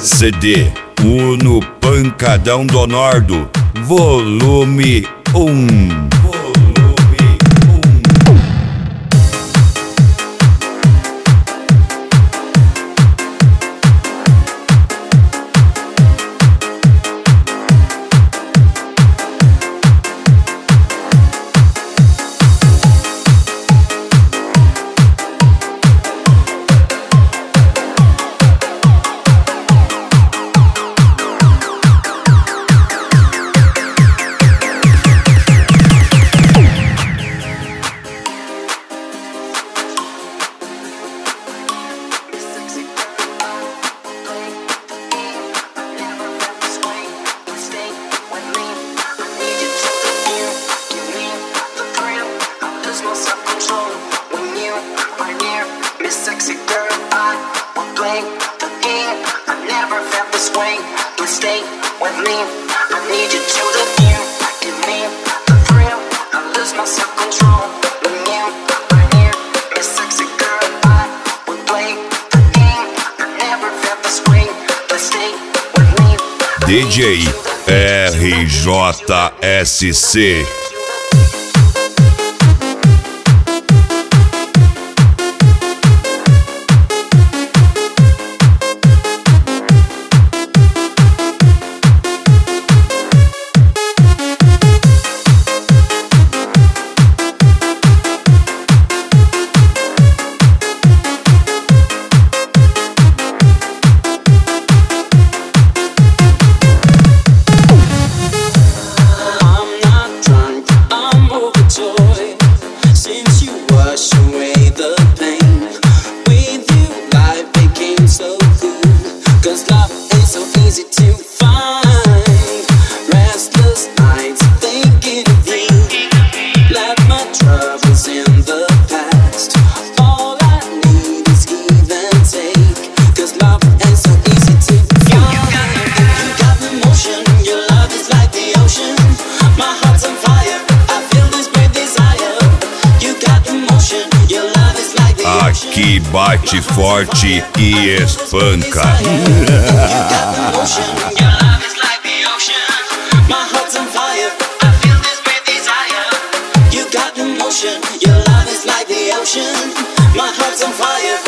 CD Uno Pancadão do Nordo, volume 1. Sexy girl, I will play the game. I never felt this way. Please stay with me. I need you to the end. Give me the thrill. I lose my self-control when you are near. Miss Sexy girl, I will play the game. I never felt this way. Please stay with me. DJ RJSC. Aqui bate forte e espanca. Your love is like the ocean. My heart's on fire.